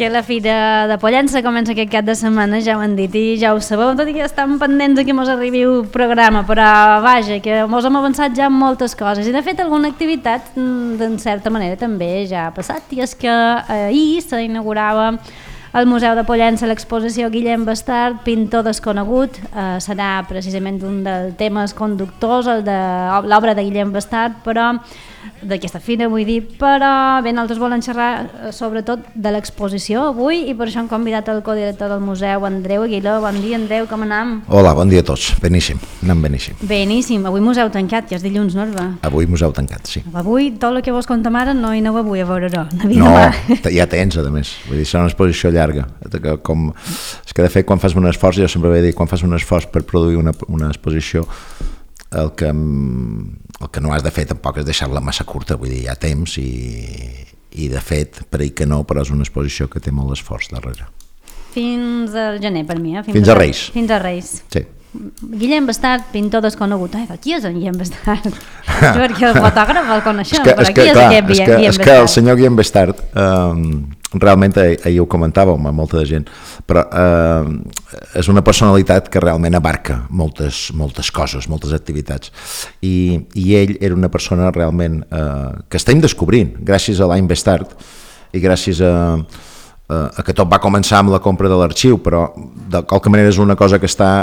que la Fira de Pollença comença aquest cap de setmana, ja ho han dit i ja ho sabeu, tot i que estan pendents que mos arribi el programa, però vaja, que mos hem avançat ja en moltes coses i de fet alguna activitat d'en certa manera també ja ha passat, i és que ahir s'inaugurava al Museu de Pollença l'exposició Guillem Bastard, pintor desconegut. Serà precisament un dels temes conductors, el de l'obra de Guillem Bastard, però d'aquesta fira vull dir, però bé, nosaltres volem xerrar sobretot de l'exposició avui i per això hem convidat el codirector del museu, Andreu Aguiló. Bon dia, Andreu, com anem? Hola, bon dia a tots, beníssim, anem beníssim. Beníssim, avui museu tancat, ja és dilluns, no? Avui museu tancat, sí. Avui, tot el que vos contem ara no hi aneu avui a veure-ho. No, ja tens, a més, vull dir, serà una exposició llarga. És que de fet quan fas un esforç, jo sempre he dit, quan fas un esforç per produir una exposició, el que no has de fer tampoc és deixar-la massa curta, vull dir, hi ha temps i de fet, per ell que no, però és una exposició que té molt d'esforç darrere. Fins al gener, per mi, Fins a Reis. Fins a Reis. Sí. Guillem Bastard, pintor desconegut. Qui és en Guillem Bastard? Perquè el fotògraf el coneixem, però qui és aquest Guillem Bastard? És que el senyor Guillem Bastard, realment ahir ho comentàvem amb molta gent, però és una personalitat que realment abarca moltes coses, moltes activitats, i ell era una persona realment que estem descobrint gràcies a l'any Bastard i gràcies a que tot va començar amb la compra de l'arxiu, però de qualque manera és una cosa que està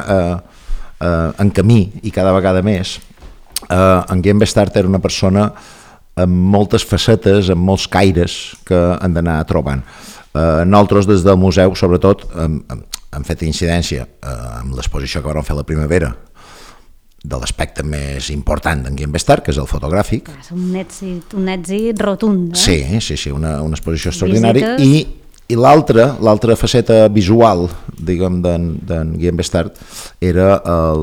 en camí i cada vegada més. En Guillem Bastard era una persona amb moltes facetes, amb molts caires que han d'anar trobant. Nosaltres des del museu, sobretot, hem fet incidència amb l'exposició que vam fer a la primavera de l'aspecte més important d'en Guillem Bastard, que és el fotogràfic. És un èxit rotund. Sí, una exposició extraordinària. I l'altra faceta visual, diguem, d'en Guillem Bastard era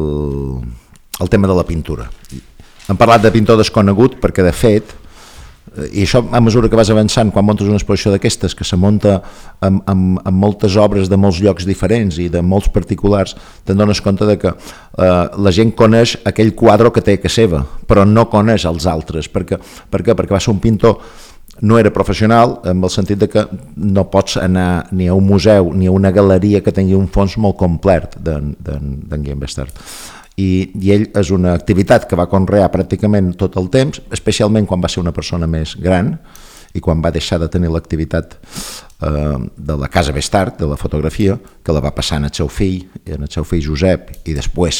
el tema de la pintura. Hem parlat de pintor desconegut perquè, de fet, i això a mesura que vas avançant, quan muntes una exposició d'aquestes, que se munta amb moltes obres de molts llocs diferents i de molts particulars, te'n dones compte de que la gent coneix aquell quadre que té a casa seva, però no coneix els altres. Per què? Perquè va ser un pintor, no era professional, en el sentit de que no pots anar ni a un museu ni a una galeria que tingui un fons molt complet d'en Guillem Bastard. I ell és una activitat que va conrear pràcticament tot el temps, especialment quan va ser una persona més gran i quan va deixar de tenir l'activitat de la Casa Bastard, de la fotografia, que la va passar en el seu fill Josep i després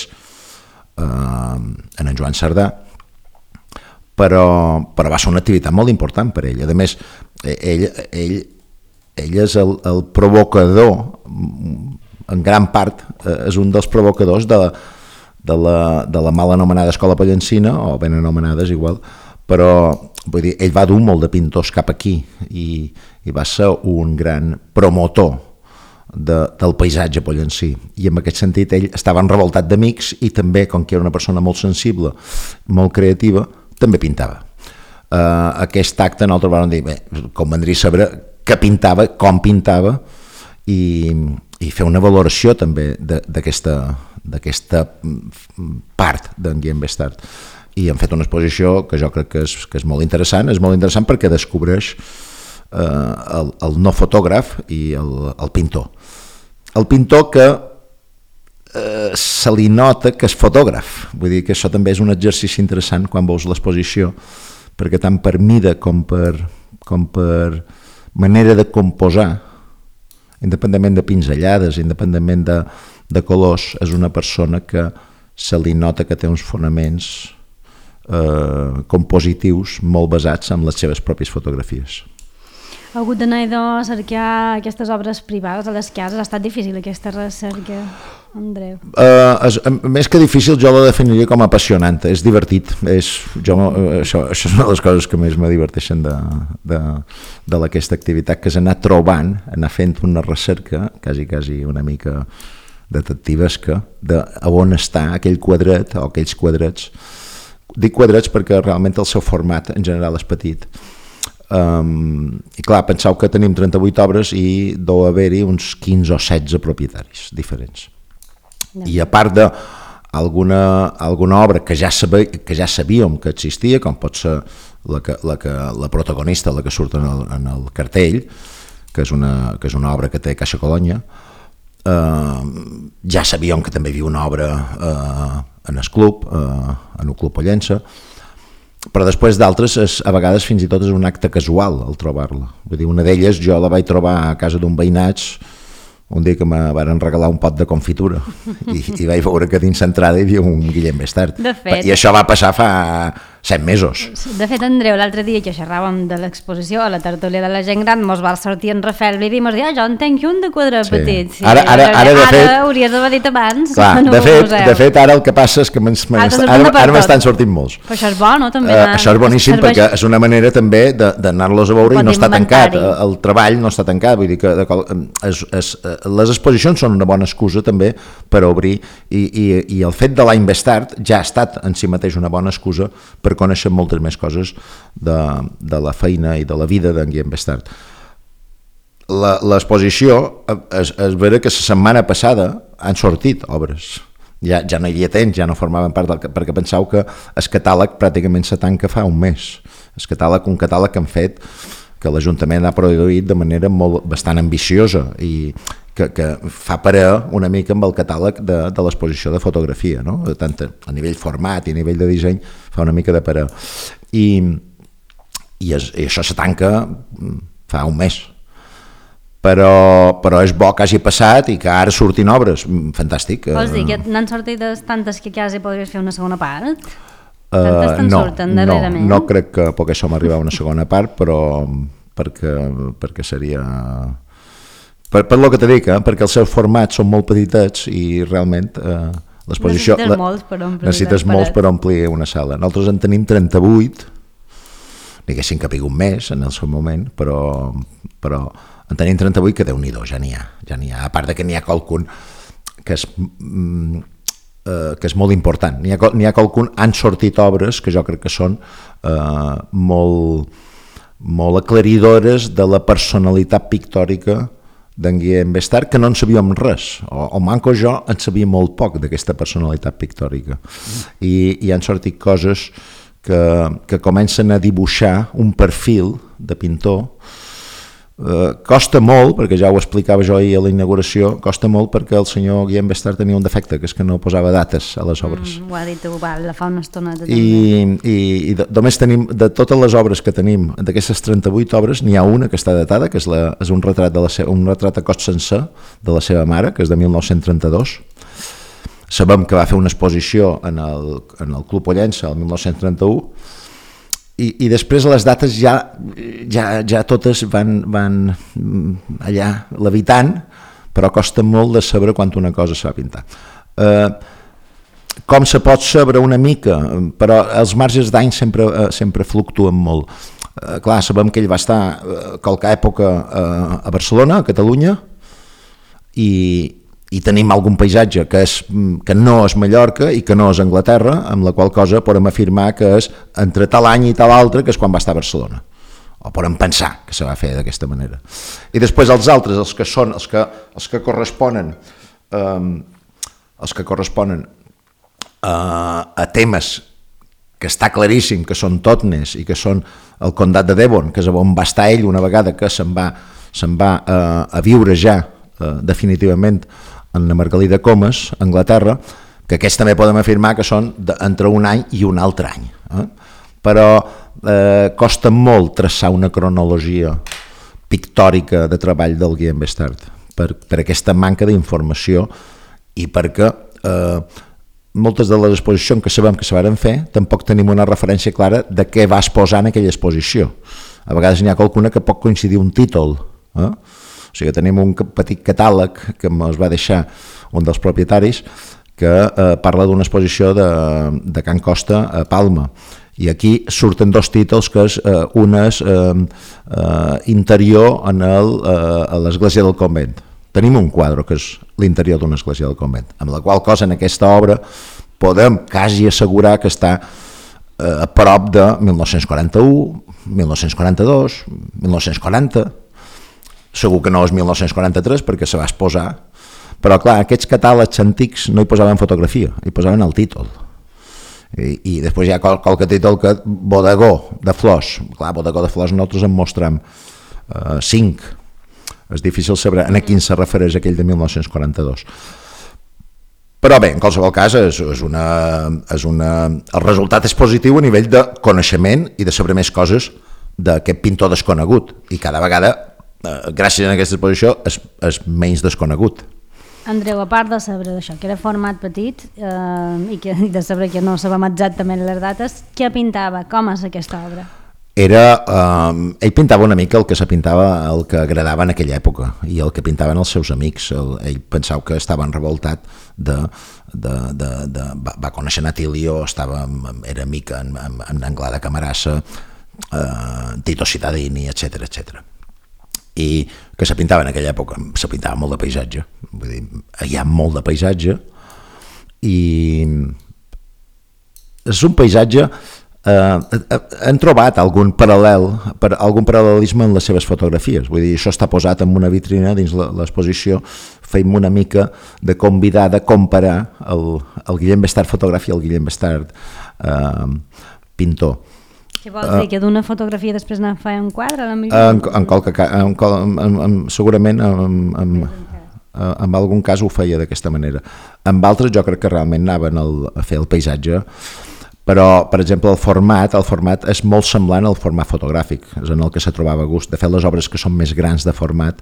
en Joan Cerdà, però va ser una activitat molt important per ell. A més, ell és el provocador, en gran part és un dels provocadors de la mal anomenada Escola Pollencina, o ben anomenades igual, però vull dir, ell va dur molt de pintors cap aquí i va ser un gran promotor del paisatge pollencí, i en aquest sentit ell estava revoltat d'amics i també, com que era una persona molt sensible, molt creativa, també pintava. Aquest acte nosaltres vam dir, convendria saber què pintava, com pintava, i fer una valoració també d'aquesta part d'en Guillem Bastard. I hem fet una exposició que jo crec que és molt interessant, perquè descobreix el no fotògraf i el pintor. El pintor que se li nota que és fotògraf, vull dir que això també és un exercici interessant quan veus l'exposició, perquè tant per mida com per manera de composar, independentment de pinzellades, independentment de colors, és una persona que se li nota que té uns fonaments compositius molt basats en les seves pròpies fotografies. Ha hagut d'anar a cercar aquestes obres privades a les cases? Ha estat difícil aquesta recerca, Andreu? Més que difícil, jo la definiria com apassionant, és divertit. Això és una de les coses que més me diverteixen d'aquesta activitat, que és anar trobant, anar fent una recerca, quasi una mica detectivesca, d'on està aquell quadret o aquells quadrats. Dic quadrats perquè realment el seu format en general és petit. I clar, penseu que tenim 38 obres i deu haver-hi uns 15 o 16 propietaris diferents. I a part d'alguna obra que ja sabíem que existia, com pot ser la protagonista, la que surt en el cartell, que és una obra que té Caixa Colònia. Ja sabíem que també hi havia una obra en el club, en el Club Pollença, però després d'altres a vegades fins i tot és un acte casual el trobar-la. Vull dir, una d'elles jo la vaig trobar a casa d'un veïnat un dia que me van regalar un pot de confitura i vaig veure que dins l'entrada hi havia un Guillem Bestart. I això va passar fa 7 mesos. De fet, Andreu, l'altre dia que xerràvem de l'exposició a la tertúlia de la gent gran, mos va sortir en Rafael i mos deia, jo en tenc un de quadre petit. Sí. Ara de fet, hauries d'haver dit abans. Clar, de fet, ara el que passa és que ara m'estan sortint molts. Però això és bo, no? També això és boníssim perquè és una manera també d'anar-los a veure i no està tancat. El treball no està tancat, vull dir que les exposicions són una bona excusa també per obrir i el fet de l'any Bestart ja ha estat en si mateix una bona excusa per conèixer moltes més coses de la feina i de la vida d'en Guillem Bestart. L'exposició és vera que la setmana passada han sortit obres. Ja no hi havia temps, ja no formaven part perquè penseu que el catàleg pràcticament se tanca fa un mes. Un catàleg que han fet que l'Ajuntament ha produït de manera bastant ambiciosa i que fa parar una mica amb el catàleg de l'exposició de fotografia, no? Tant a nivell format i a nivell de disseny fa una mica de parar. I això se tanca fa un mes. Però és bo que hagi passat i que ara surtin obres. Fantàstic. Vols dir que n'han sortit tantes que quasi podries fer una segona part? No crec que poguéssim arribar a una segona part, però perquè seria... Per el que t'he dit, perquè els seus formats són molt petitets i realment l'exposició... Necessites molts per omplir una sala. Nosaltres en tenim 38, diguéssim que ha pigut més en el seu moment, però en tenim 38 que Déu-n'hi-do, ja n'hi ha. A part que n'hi ha qualcun que és molt important. N'hi ha qualcun, han sortit obres que jo crec que són molt aclaridores de la personalitat pictòrica d'en Guillem Bestart, que no en sabíem res, o manco jo en sabia molt poc d'aquesta personalitat pictòrica. I han sortit coses que comencen a dibuixar un perfil de pintor. Costa molt, perquè ja ho explicava jo ahir a la inauguració, costa molt perquè el senyor Guillem Bestart tenia un defecte, que és que no posava dates a les obres. Ho ha dit tu, la fa una estoneta. I només tenim, de totes les obres que tenim, d'aquestes 38 obres, n'hi ha una que està datada, que és un retrat a cos sencer de la seva mare, que és de 1932. Sabem que va fer una exposició en el Club Pollença el 1931, i després les dates ja totes van allà levitant, però costa molt de saber quan una cosa s'ha pintat. Com se pot saber una mica, però els marges d'any sempre fluctuen molt. Clar, sabem que ell va estar qualque època a Barcelona, a Catalunya, i tenim algun paisatge que no és Mallorca i que no és Anglaterra, amb la qual cosa podem afirmar que és entre tal any i tal altre, que és quan va estar a Barcelona, o podem pensar que se va fer d'aquesta manera. I després els altres, els que corresponen a temes que està claríssim que són Totnes i que són el Condat de Devon, que és on va estar ell una vegada que se'n va a viure ja definitivament en la Margalida Comas, Anglaterra, que aquests també podem afirmar que són entre un any i un altre any. Però costa molt traçar una cronologia pictòrica de treball del Guillem Bestart per aquesta manca d'informació i perquè moltes de les exposicions que sabem que se van fer tampoc tenim una referència clara de què va exposar en aquella exposició. A vegades n'hi ha qualcuna que pot coincidir un títol, o sigui, tenim un petit catàleg que ens va deixar un dels propietaris que parla d'una exposició de Can Costa a Palma. I aquí surten dos títols, que és un és interior a l'església del convent. Tenim un quadre que és l'interior d'una església del convent, amb la qual cosa en aquesta obra podem quasi assegurar que està a prop de 1941, 1942, 1940... Segur que no és 1943 perquè se va exposar, però clar, aquests catàlegs antics no hi posaven fotografia, hi posaven el títol. I després hi ha qualque títol que bodegó de flors. Clar, bodegó de flors nosaltres en mostrem 5. És difícil saber a quin se refereix aquell de 1942. Però bé, en qualsevol cas, el resultat és positiu a nivell de coneixement i de saber més coses d'aquest pintor desconegut. I cada vegada, gràcies a aquesta exposició, és menys desconegut. Andreu, a part de saber això, que era format petit i de saber que no sabem exactament les dates, què pintava? Com és aquesta obra? Ell pintava una mica el que se pintava, el que agradava en aquella època i el que pintaven els seus amics. Ell pensava que estava revoltat va conèixer Natilio, era amic en Anglada Camarasa, Tito Cittadini, etc. I que se pintava en aquella època, se pintava molt de paisatge, vull dir, hi ha molt de paisatge i és un paisatge. Han trobat algun paral·lelisme en les seves fotografies, vull dir, això està posat en una vitrina dins l'exposició. Feim una mica de convidar, de comparar el Guillem Bestard fotògraf i el Guillem Bestard pintor. Què vol dir, que d'una fotografia després ne fa un quadre? Segurament en algun cas ho feia d'aquesta manera. En altres jo crec que realment anaven a fer el paisatge. Però, per exemple, el format és molt semblant al format fotogràfic, és en el que se trobava a gust. De fet, les obres que són més grans de format,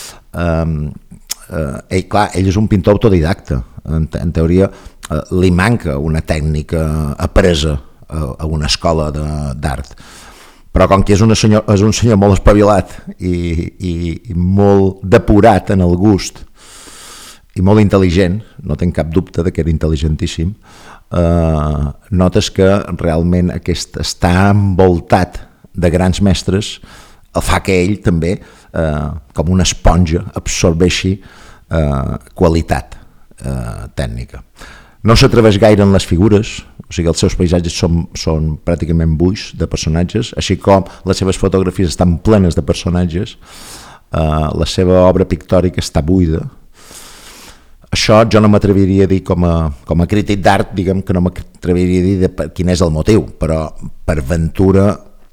ell és un pintor autodidacta. En teoria, li manca una tècnica apresa a una escola d'art. Però com que és un senyor molt espavilat i molt depurat en el gust i molt intel·ligent, no tinc cap dubte que era intel·ligentíssim, notes que realment aquest estar envoltat de grans mestres el fa que ell també, com una esponja, absorbeixi qualitat tècnica. No s'atreveix gaire en les figures, o sigui, els seus paisatges són pràcticament buits de personatges, així com les seves fotografies estan plenes de personatges, la seva obra pictòrica està buida. Això jo no m'atreviria a dir com a crític d'art, diguem que no m'atreviria a dir quin és el motiu, però per ventura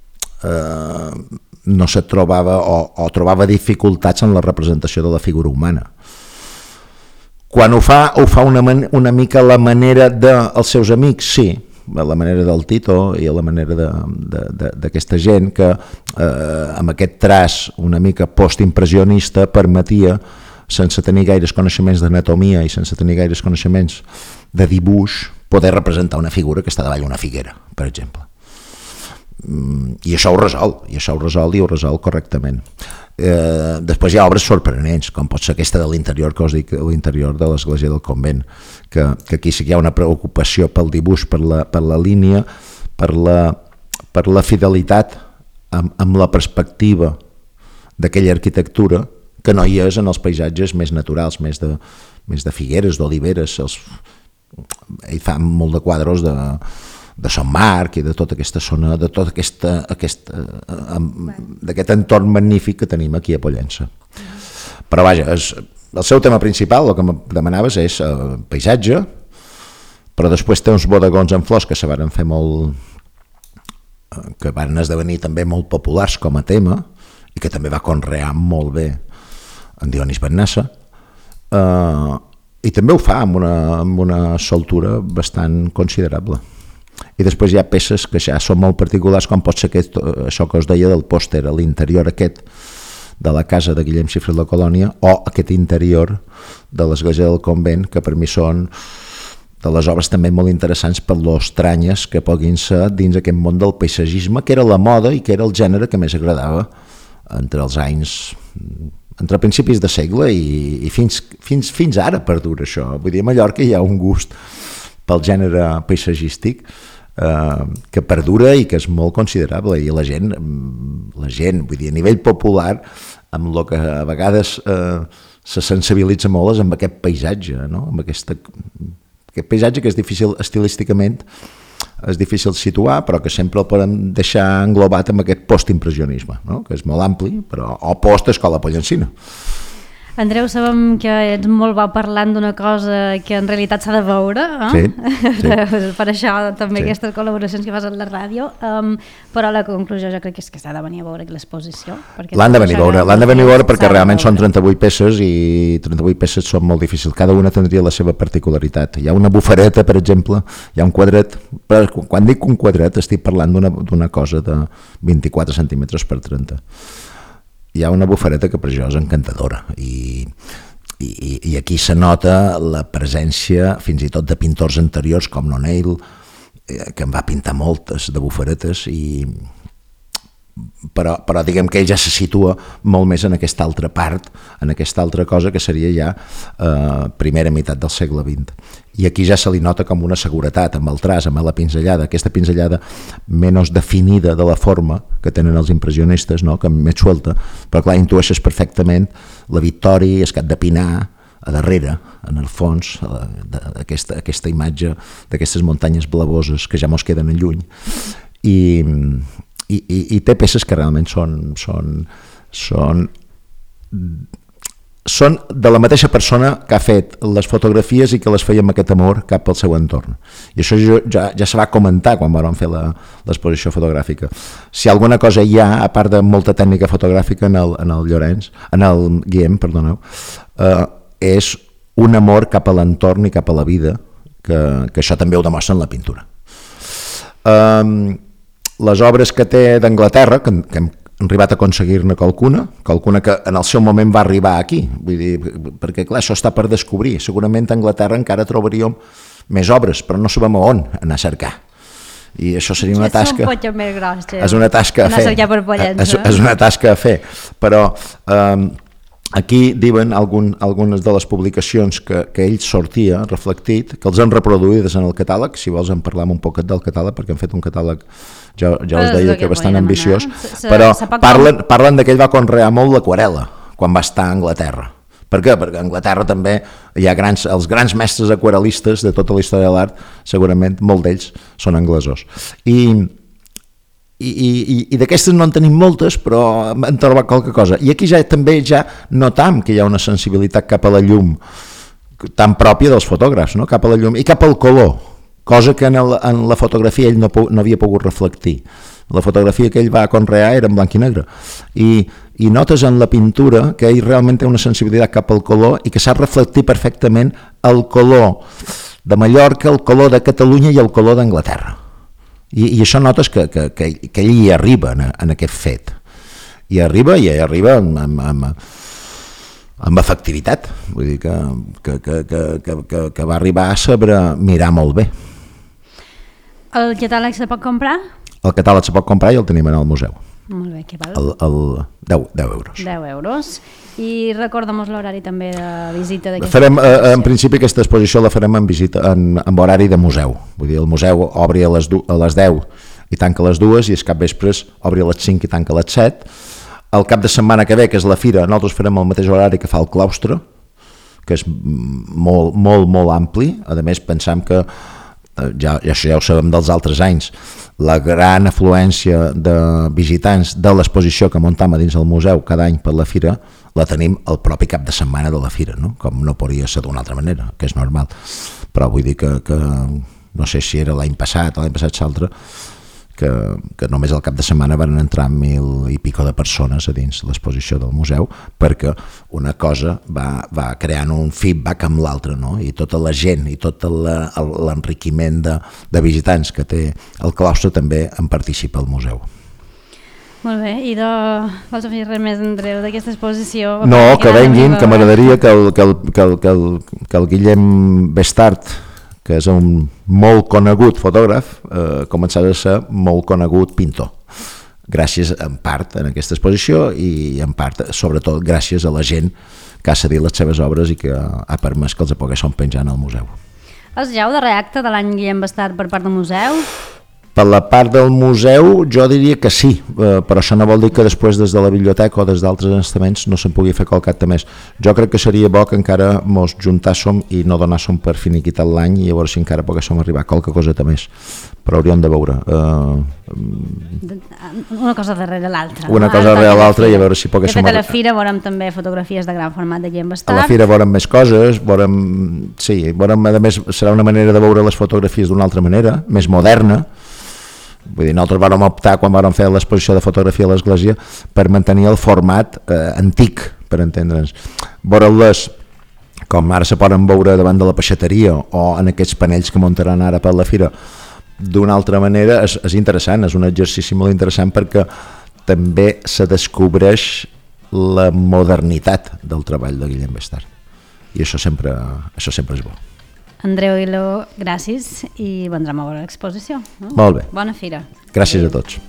no se trobava o trobava dificultats en la representació de la figura humana. Quan ho fa una mica a la manera dels seus amics, sí, a la manera del Tito i a la manera d'aquesta gent que amb aquest traç una mica postimpressionista permetia, sense tenir gaires coneixements d'anatomia i sense tenir gaires coneixements de dibuix, poder representar una figura que està davall una figuera, per exemple. I això ho resol i ho resol correctament. Després hi ha obres sorprenents, com pot ser aquesta de l'interior, que us dic, l'interior de l'església del convent, que aquí sí que hi ha una preocupació pel dibuix, per la línia, per la fidelitat amb la perspectiva d'aquella arquitectura que no hi és en els paisatges més naturals, més de figueres, d'oliveres. Ell fa molt de quadros de Sant Marc i de tota aquesta zona, de tot aquest entorn magnífic que tenim aquí a Pollença. Però vaja, el seu tema principal, el que em demanaves, és paisatge, però després té uns bodegons en flors que se van fer que van esdevenir també molt populars com a tema i que també va conrear molt bé en Dionís Bennassa, i també ho fa amb una soltura bastant considerable. I després hi ha peces que ja són molt particulars, com pot ser això que us deia del pòster a l'interior aquest de la casa de Guillem Xifres de la Colònia, o aquest interior de l'església del convent, que per mi són de les obres també molt interessants per lo estranyes que puguin ser dins aquest món del paisatgisme, que era la moda i que era el gènere que més agradava entre principis de segle i fins ara perdura això. Vull dir, a Mallorca hi ha un gust pel gènere paisatgístic que perdura i que és molt considerable, i la gent, vull dir, a nivell popular, amb el que a vegades se sensibilitza molt és amb aquest paisatge, no? Amb aquest paisatge que és difícil estilísticament, és difícil situar, però que sempre el podem deixar englobat amb aquest postimpressionisme, no? Que és molt ampli, però o post-escola pollencina. Andreu, sabem que ets molt bo parlant d'una cosa que en realitat s'ha de veure, Sí. Per això també Sí. aquestes col·laboracions que fas a la ràdio, però la conclusió jo crec que és que s'ha de venir a veure l'exposició. L'han de venir a veure perquè realment són 38 peces i 38 peces són molt difícils, cada una tindria la seva particularitat. Hi ha una bufareta, per exemple, hi ha un quadret, però quan dic un quadret estic parlant d'una cosa de 24 centímetres per 30. Hi ha una bufareta que per jo és encantadora i aquí se nota la presència fins i tot de pintors anteriors com l'O'Neill, que en va pintar moltes de bufaretes, però diguem que ell ja se situa molt més en aquesta altra part, en aquesta altra cosa que seria ja primera meitat del segle XX. I aquí ja se li nota com una seguretat amb el traç, amb la pinzellada, aquesta pinzellada menys definida de la forma que tenen els impressionistes, no? Que més suelta, però clar, intueixes perfectament la Vitòria, el Cap de Pinar, a darrere, en el fons, aquesta imatge d'aquestes muntanyes blavoses que ja mos queden lluny. I té peces que realment són de la mateixa persona que ha fet les fotografies i que les feia amb aquest amor cap al seu entorn. I això ja se va comentar quan vam fer l'exposició fotogràfica. Si alguna cosa hi ha, a part de molta tècnica fotogràfica en el Guillem, perdoneu, és un amor cap a l'entorn i cap a la vida, que això també ho demostra en la pintura. Les obres que té d'Anglaterra, que hem arribat a aconseguir-ne qualcuna que en el seu moment va arribar aquí, vull dir, perquè clar, això està per descobrir, segurament a Anglaterra encara trobaríem més obres, però no sabem on anar a cercar, i això seria una tasca, és una tasca a fer, és una tasca a fer, però aquí diuen algunes de les publicacions que ell sortia reflectit, que els han reproduïdes en el catàleg. Si vols en parlam un poquet del catàleg, perquè han fet un catàleg, ja us deia que bastant ambiciós, però parlen que ell va conrear molt l'aquarel·la quan va estar a Anglaterra. Per què? Perquè a Anglaterra també hi ha els grans mestres aquarel·listes de tota la història de l'art, segurament molts d'ells són anglesos. I d'aquestes no en tenim moltes, però hem trobat qualque cosa. I aquí també notam que hi ha una sensibilitat cap a la llum tan pròpia dels fotògrafs, no? Cap a la llum i cap al color, cosa que en la fotografia ell no havia pogut reflectir. La fotografia que ell va conrear era en blanc i negre. I notes en la pintura que ell realment té una sensibilitat cap al color i que sap reflectir perfectament el color de Mallorca, el color de Catalunya i el color d'Anglaterra. I això notes que ell hi arriba en aquest fet. Hi arriba amb efectivitat. Vull dir que va arribar a saber mirar molt bé. El catàleg se pot comprar? El catàleg se pot comprar i el tenim en el museu. Molt bé, què val? 10 euros. 10 euros. I recorda'm l'horari també de visita d'aquesta exposició. En principi aquesta exposició la farem amb horari de museu. Vull dir, el museu obri a les 10 i tanca a les 2 i els capvespres obri a les 5 i tanca a les 7. El cap de setmana que ve, que és la fira, nosaltres farem el mateix horari que fa el claustre, que és molt, molt, molt ampli. A més, pensam que això ja ho sabem dels altres anys, la gran afluència de visitants de l'exposició que muntem a dins del museu cada any per la fira la tenim el propi cap de setmana de la fira, no? Com no podria ser d'una altra manera, que és normal, però vull dir que no sé si era l'any passat o l'any passat l'altre, que només el cap de setmana van entrar 1.000 i pico de persones a dins l'exposició del museu, perquè una cosa va creant un feedback amb l'altra, no? I tota la gent i tot l'enriquiment de visitants que té el claustre també en participa al museu. Molt bé, i vols afegir res més, Andreu, d'aquesta exposició? No, que venguin, que m'agradaria que el Guillem Bestart, que és un molt conegut fotògraf, començarà a ser molt conegut pintor. Gràcies en part en aquesta exposició i en part, sobretot, gràcies a la gent que ha cedit les seves obres i que ha permès que els poguessin penjar al museu. És ja el darrer acte de l'any Guillem Bestart per part del museu? Per la part del museu jo diria que sí, però això no vol dir que després des de la biblioteca o des d'altres estaments no se'n pugui fer qualcat més. Jo crec que seria bo que encara mos juntàssim i no donàssim per finiquitat l'any i llavors si encara poguéssim arribar a qualque coseta més, però hauríem de veure una cosa darrere l'altra. Una cosa darrere l'altra i a veure si poguéssim... De fet, a la fira veurem també fotografies de gran format de Guillem Bastard. A la fira veurem més coses, veurem, a més serà una manera de veure les fotografies d'una altra manera, més moderna. Vull dir, nosaltres vam optar quan vam fer l'exposició de fotografia a l'església per mantenir el format antic, per entendre'ns. Veure-les com ara se poden veure davant de la peixateria o en aquests panells que muntaran ara per la fira d'una altra manera és interessant, és un exercici molt interessant perquè també se descobreix la modernitat del treball de Guillem Bastard i això sempre és bo. Andreu Aguiló, gràcies i vendrem a veure l'exposició. Molt bé. Bona fira. Gràcies a tots.